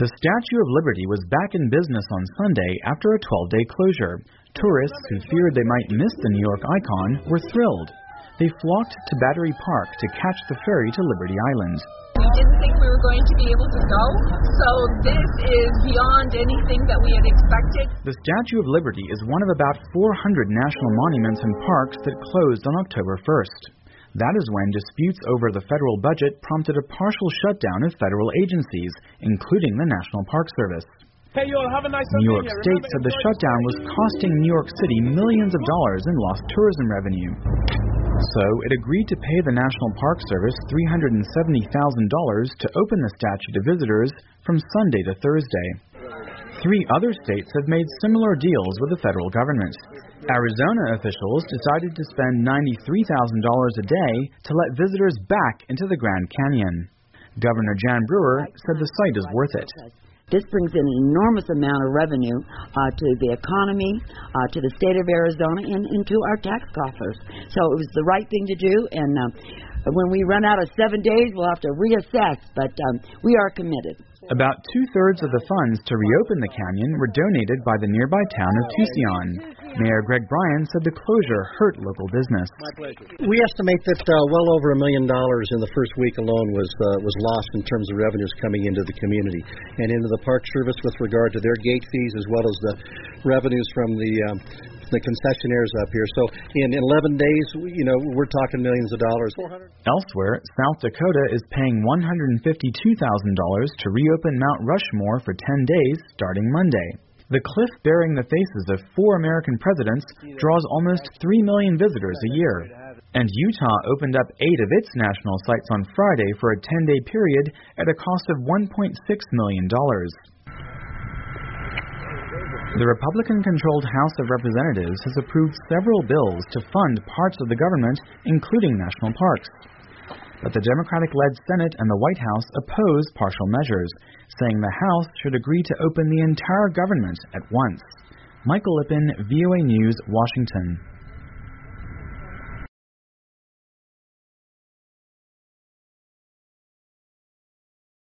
The Statue of Liberty was back in business on Sunday after a 12-day closure. Tourists who feared they might miss the New York icon were thrilled. They flocked to Battery Park to catch the ferry to Liberty Island. We didn't think we were going to be able to go, so this is beyond anything that we had expected. The Statue of Liberty is one of about 400 national monuments and parks that closed on October 1st. That is when disputes over the federal budget prompted a partial shutdown of federal agencies, including the National Park Service. Hey, you all have a nice New York State said the shutdown was costing New York City millions of dollars in lost tourism revenue. So it agreed to pay the National Park Service $370,000 to open the statue to visitors from Sunday to Thursday. 3 other states have made similar deals with the federal government. Arizona officials decided to spend $93,000 a day to let visitors back into the Grand Canyon. Governor Jan Brewer said the site is worth it. This brings in an enormous amount of revenue to the economy, to the state of Arizona, and into our tax coffers. So it was the right thing to do, and when we run out of 7 days, we'll have to reassess, but we are committed. About 2/3 of the funds to reopen the canyon were donated by the nearby town of Tucson. Mayor Greg Bryan said the closure hurt local business. We estimate that well over $1 million in the first week alone was lost in terms of revenues coming into the community and into the Park Service with regard to their gate fees as well as the revenues from the concessionaires up here. So in 11 days, we're talking millions of dollars. Elsewhere, South Dakota is paying $152,000 to reopen Mount Rushmore for 10 days starting Monday. The cliff bearing the faces of 4 American presidents draws almost 3 million visitors a year. And Utah opened up 8 of its national sites on Friday for a 10-day period at a cost of $1.6 million. The Republican-controlled House of Representatives has approved several bills to fund parts of the government, including national parks. But the Democratic-led Senate and the White House oppose partial measures, saying the House should agree to open the entire government at once. Michael Lippin, VOA News, Washington.